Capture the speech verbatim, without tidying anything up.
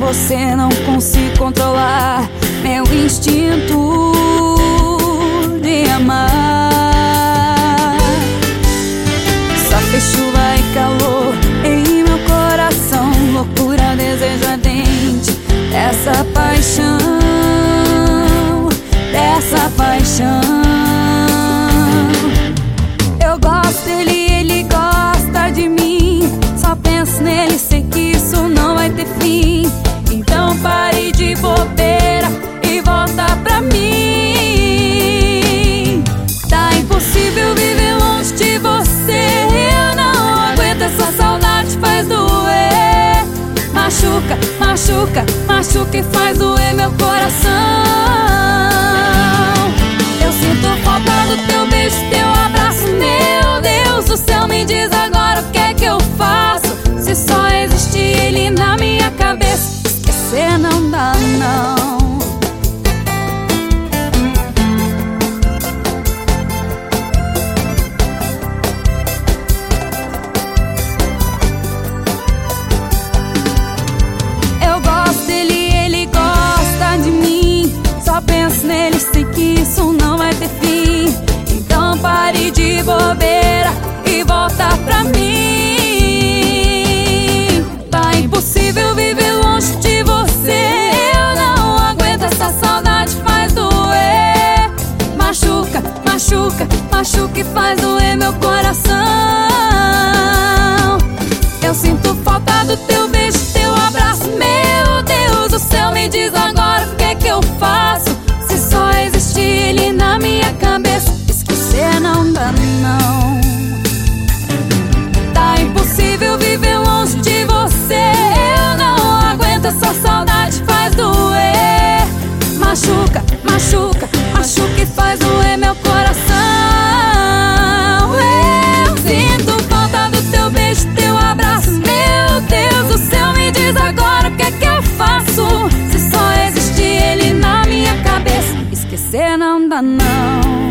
você não consigo controlar meu instinto de amar. Só fez chuva e calor em meu coração, loucura, desejo ardente dessa paixão, dessa paixão. Eu gosto dele, ele gosta de mim, só penso nele, sei que isso não vai ter fim. Então pare de bobeira e volta pra mim. Tá impossível viver longe de você, eu não aguento, essa saudade faz doer. Machuca, machuca, machuca e faz doer meu coração. Eu sinto falta do teu beijo, teu abraço, meu Deus do céu, me diz agora o que é que eu faço. Se só existe ele na minha cabeça, esquecer não dá não. Eu gosto dele, ele gosta de mim, só penso nele, sei que isso não vai ter fim. Então pare de bobeira e volta pra mim. Tá impossível viver longe de você, eu não aguento, essa saudade faz doer. Machuca, machuca, machuca e faz doer meu coração. Eu sinto falta do teu beijo, teu abraço, meu Deus do céu, me diz agora o que é que eu faço. Se só existe ele na minha cabeça, esquecer não dá não. Tá impossível viver longe de você, eu não aguento, essa saudade faz doer. Machuca, machuca, machuca e faz doer meu coração. Eu sinto falta do teu beijo, teu abraço, meu Deus do céu, me diz agora o que é que eu faço. Se só existe ele na minha cabeça, esquecer não dá não.